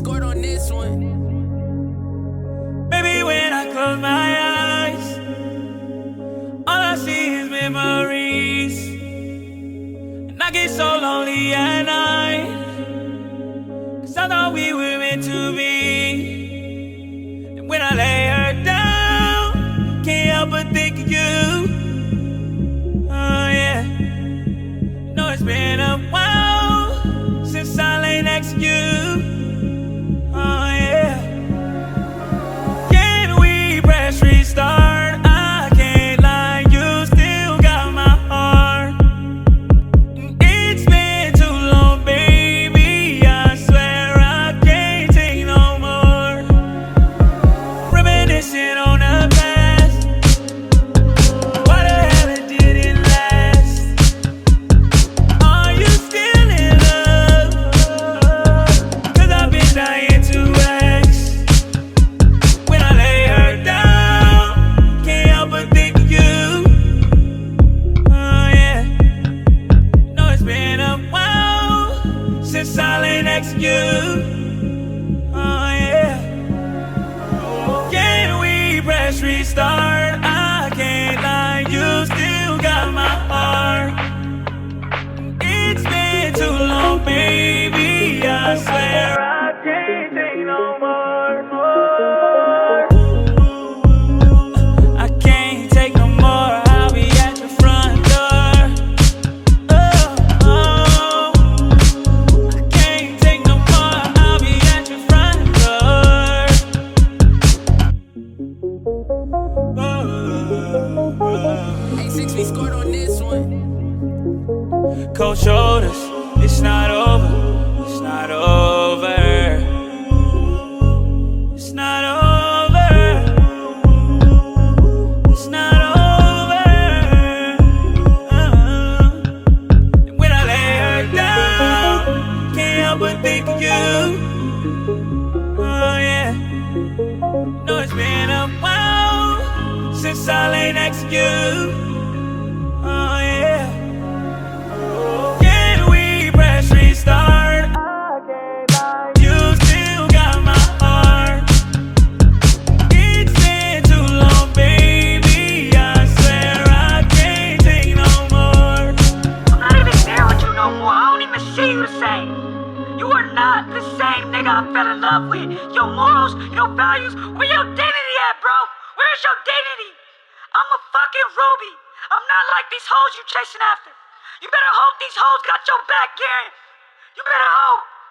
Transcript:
scored on this one. Baby, when I close my eyes, all I see is memories. And I get so lonely at night, 'cause I thought we were meant to be. And when I lay her down, can't help but think of you. Oh yeah, know it's been a while since I lay next to you. Oh yeah. Can we press restart? I can't lie, you still got my heart. It's been too long, baby, I swear I can't take no more. Reminiscing on the past, why the hell it didn't last? Are you still in love? 'Cause I've been dying to ask. When I lay her down, can't help but think of you. Oh yeah, know it's been a while since I lay next to you. Oh yeah. Can we press restart? I can't lie, you still got my heart. It's been too long, baby, I swear I can't take no more. I can't take no more, I'll be at the front door. Oh, I can't take no more, I'll be at your front door. A6, we scored on this one. Cold shoulders, it's not over, it's not over. It's not over, it's not over. And when I lay her down, can't help but think of you. Oh yeah, know it's been a while since I lay next to you. Oh yeah. Can we press restart? I can't lie, you still got my heart. It's been too long, baby, I swear I can't take no more. I'm not even there with you no more. I don't even see you the same. You are not the same nigga I fell in love with. Your morals, your values, where your dignity at, bro? Where's your dignity? I'm a fucking Ruby. I'm not like these hoes you chasing after. You better hope these hoes got your back, Gary. You better hope.